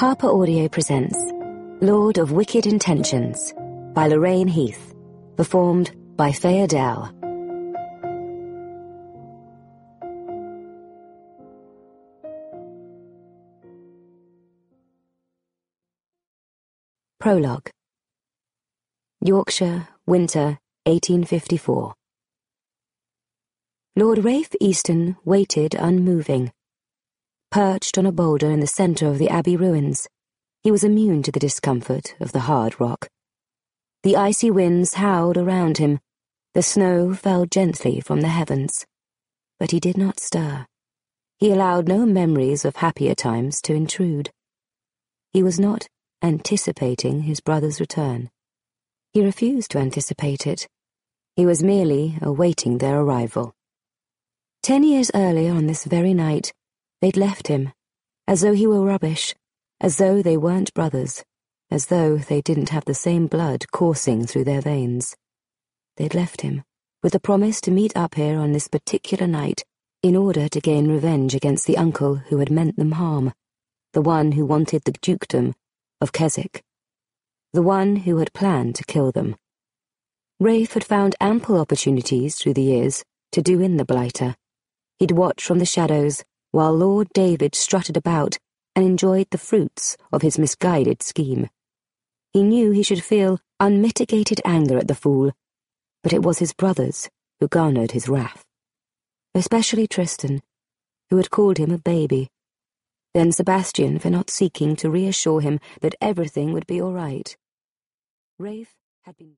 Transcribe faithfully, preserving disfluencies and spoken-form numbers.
Harper Audio presents Lord of Wicked Intentions by Lorraine Heath, performed by Faye Adele. Prologue. Yorkshire, winter, eighteen fifty-four. Lord Ralph Easton waited unmoving. Perched on a boulder in the centre of the Abbey ruins, he was immune to the discomfort of the hard rock. The icy winds howled around him, the snow fell gently from the heavens, but he did not stir. He allowed no memories of happier times to intrude. He was not anticipating his brother's return. He refused to anticipate it. He was merely awaiting their arrival. Ten years earlier on this very night, they'd left him, as though he were rubbish, as though they weren't brothers, as though they didn't have the same blood coursing through their veins. They'd left him, with the promise to meet up here on this particular night, in order to gain revenge against the uncle who had meant them harm, the one who wanted the dukedom of Keswick, the one who had planned to kill them. Ralph had found ample opportunities through the years to do in the blighter. He'd watched from the shadows while Lord David strutted about and enjoyed the fruits of his misguided scheme. He knew he should feel unmitigated anger at the fool, but it was his brothers who garnered his wrath. Especially Tristan, who had called him a baby. Then Sebastian for not seeking to reassure him that everything would be all right. Ralph had been